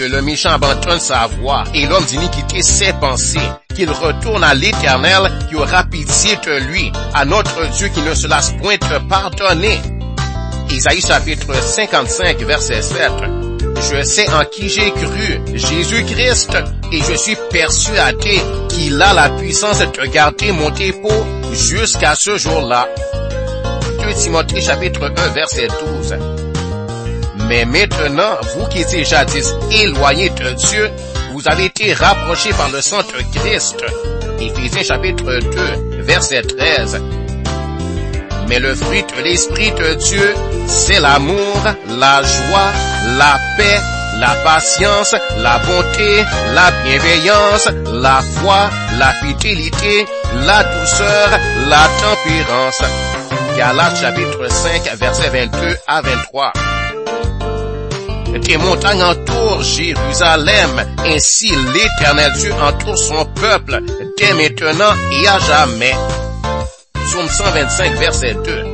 que le méchant abandonne sa voie et l'homme d'iniquité ses pensées, qu'il retourne à l'Éternel qui aura pitié de lui, à notre Dieu qui ne se lasse point de pardonner. Isaïe chapitre 55 verset 7. Je sais en qui j'ai cru, Jésus-Christ, et je suis persuadé qu'il a la puissance de garder mon dépôt jusqu'à ce jour-là. 2 Timothée chapitre 1 verset 12. Mais maintenant, vous qui étiez jadis éloignés de Dieu, vous avez été rapprochés par le sang de Christ. Éphésiens chapitre 2 verset 13. Mais le fruit de l'Esprit de Dieu, c'est l'amour, la joie, la paix, la patience, la bonté, la bienveillance, la foi, la fidélité, la douceur, la tempérance. Galates chapitre 5, versets 22 à 23. Tes montagnes entourent Jérusalem, ainsi l'Éternel Dieu entoure son peuple, dès maintenant et à jamais. Psaume 125, verset 2.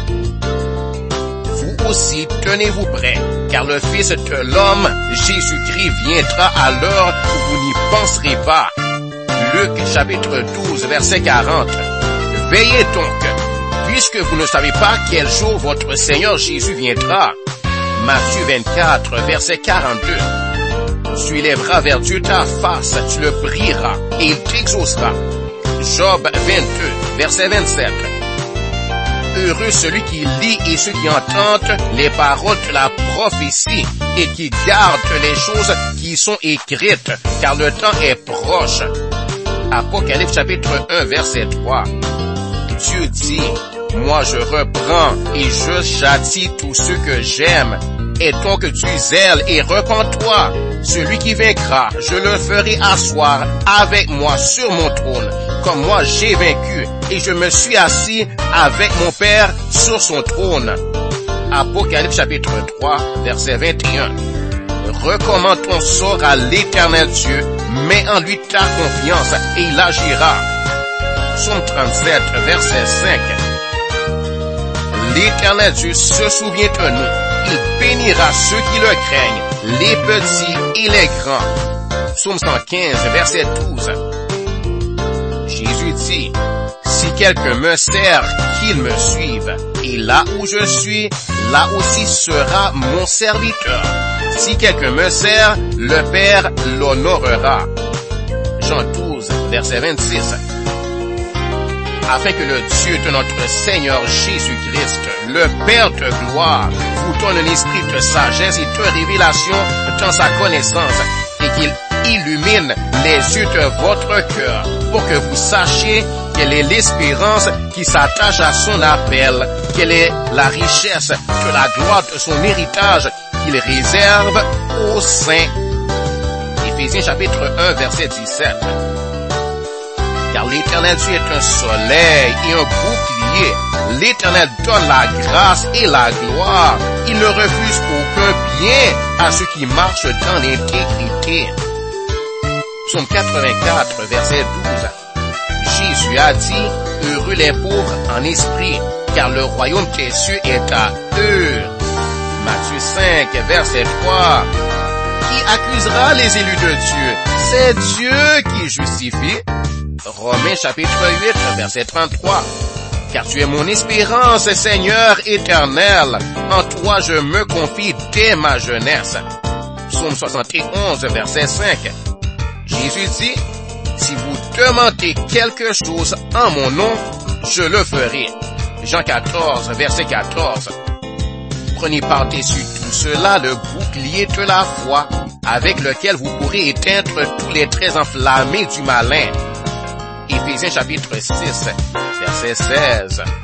Vous aussi, tenez-vous prêts, car le Fils de l'homme, Jésus-Christ, viendra à l'heure où vous n'y penserez pas. Luc, chapitre 12, verset 40. Veillez donc, puisque vous ne savez pas quel jour votre Seigneur Jésus viendra. Matthieu 24, verset 42. Tu élèveras vers Dieu ta face, tu le prieras, et il t'exaucera. Job 22, verset 27. Heureux celui qui lit et ceux qui entendent les paroles de la prophétie et qui gardent les choses qui sont écrites, car le temps est proche. Apocalypse chapitre 1, verset 3. Dieu dit, moi je reprends et je châtie tous ceux que j'aime. Aie donc du zèle et repens-toi. Celui qui vaincra, je le ferai asseoir avec moi sur mon trône, comme moi j'ai vaincu, et je me suis assis avec mon Père sur son trône. Apocalypse chapitre 3, verset 21. Recommande ton sort à l'Éternel Dieu, mets en lui ta confiance, et il agira. Psaume 37, verset 5. L'Éternel Dieu se souvient de nous. Il bénira ceux qui le craignent, les petits et les grands. Psaume 115, verset 12. Jésus dit, si quelqu'un me sert, qu'il me suive. Et là où je suis, là aussi sera mon serviteur. Si quelqu'un me sert, le Père l'honorera. Jean 12, verset 26. Afin que le Dieu de notre Seigneur Jésus-Christ, le Père de gloire, vous donne un esprit de sagesse et de révélation dans sa connaissance, et qu'il illumine les yeux de votre cœur, pour que vous sachiez quelle est l'espérance qui s'attache à son appel, quelle est la richesse de la gloire de son héritage qu'il réserve aux saints. Éphésiens chapitre 1, verset 17. Car l'Éternel Dieu est un soleil et un bouclier. L'Éternel donne la grâce et la gloire. Il ne refuse aucun bien à ceux qui marchent dans l'intégrité. Psaume 84, verset 12. Jésus a dit, heureux les pauvres en esprit, car le royaume des cieux est à eux. Matthieu 5, verset 3. Qui accusera les élus de Dieu? C'est Dieu qui justifie. Romains chapitre 8, verset 33. Car tu es mon espérance, Seigneur éternel. En toi je me confie dès ma jeunesse. Psaume 71, verset 5. Jésus dit, si vous demandez quelque chose en mon nom, je le ferai. Jean 14, verset 14. Prenez par-dessus tout cela le bouclier de la foi, avec lequel vous pourrez éteindre tous les traits enflammés du malin. Éphésiens chapitre 6, verset 16.